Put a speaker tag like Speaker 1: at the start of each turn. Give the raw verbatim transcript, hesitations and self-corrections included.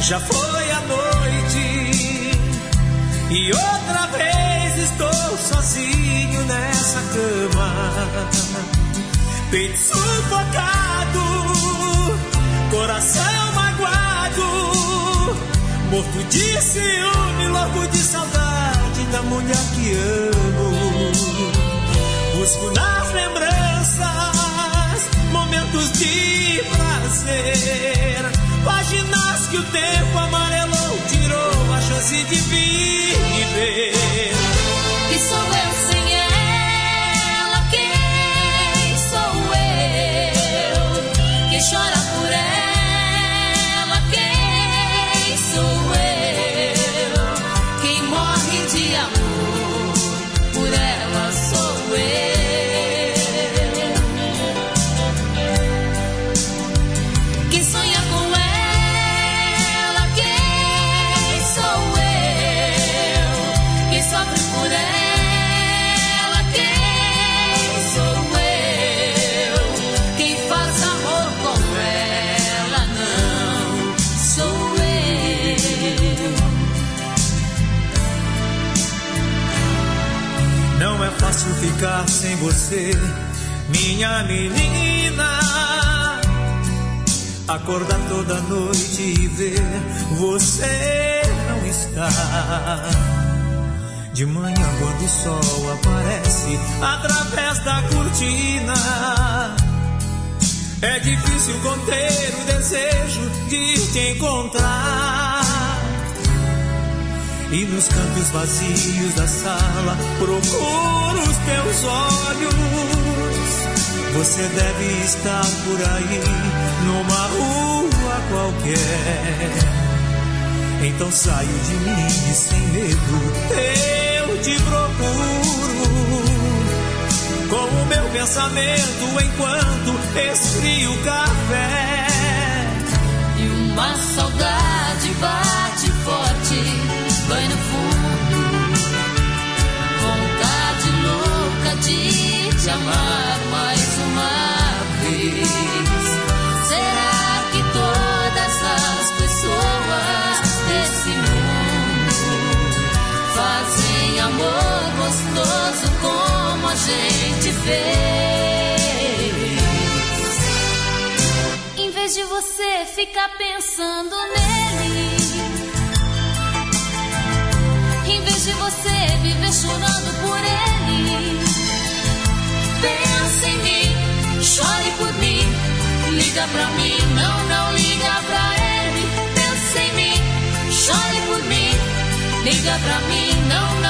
Speaker 1: Já foi a noite e outra vez estou sozinho nessa cama, peito sufocado, coração magoado, morto de ciúme, louco de saudade da mulher que amo. Busco nas lembranças momentos de prazer, páginas que o tempo amarelou, tirou a chance de viver.
Speaker 2: E sou eu sem ela, quem sou eu? Quem chora por ela, quem sou eu? Quem morre de amor por ela sou eu. Quem sonha com ela, quem sou eu? Quem sofre por ela, quem sou eu? Quem faz amor com ela, não sou eu.
Speaker 1: Não é fácil ficar sem você, minha menina. Acordar toda noite e ver você não está. De manhã quando o sol aparece através da cortina, é difícil conter o desejo de te encontrar. E nos cantos vazios da sala procuro os teus olhos. Você deve estar por aí, numa rua qualquer. Então saio de mim e sem medo eu te procuro, com o meu pensamento enquanto esfrio o café.
Speaker 2: E uma saudade bate forte, vai no fundo, vontade louca de te amar mais uma vez. Será que todas as pessoas desse mundo fazem amor gostoso como a gente fez? Em vez de você ficar pensando nele, em vez de você viver chorando por ele, pensa em mim, chore por mim, liga pra mim, não, não liga pra ele. Pensa em mim, chore por mim, liga pra mim, não, não